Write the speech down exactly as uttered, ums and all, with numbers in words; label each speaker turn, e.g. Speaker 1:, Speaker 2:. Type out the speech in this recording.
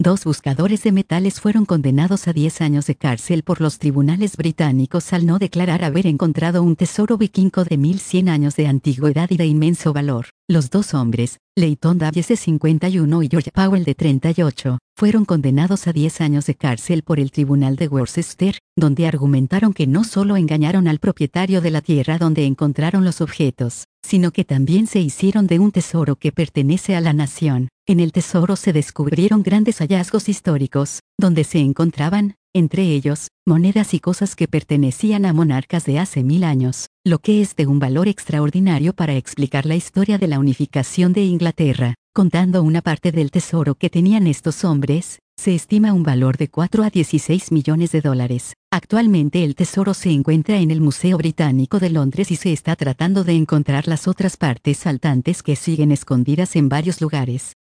Speaker 1: Dos buscadores de metales fueron condenados a diez años de cárcel por los tribunales británicos al no declarar haber encontrado un tesoro vikingo de mil cien años de antigüedad y de inmenso valor. Los dos hombres, Leighton Davies de cincuenta y uno y George Powell de treinta y ocho, fueron condenados a diez años de cárcel por el tribunal de Worcester, donde argumentaron que no solo engañaron al propietario de la tierra donde encontraron los objetos, sino que también se hicieron de un tesoro que pertenece a la nación. En el tesoro se descubrieron grandes hallazgos históricos, donde se encontraban, entre ellos, monedas y cosas que pertenecían a monarcas de hace mil años, lo que es de un valor extraordinario para explicar la historia de la unificación de Inglaterra. Contando una parte del tesoro que tenían estos hombres, se estima un valor de cuatro a dieciséis millones de dólares. Actualmente el tesoro se encuentra en el Museo Británico de Londres y se está tratando de encontrar las otras partes faltantes que siguen escondidas en varios lugares.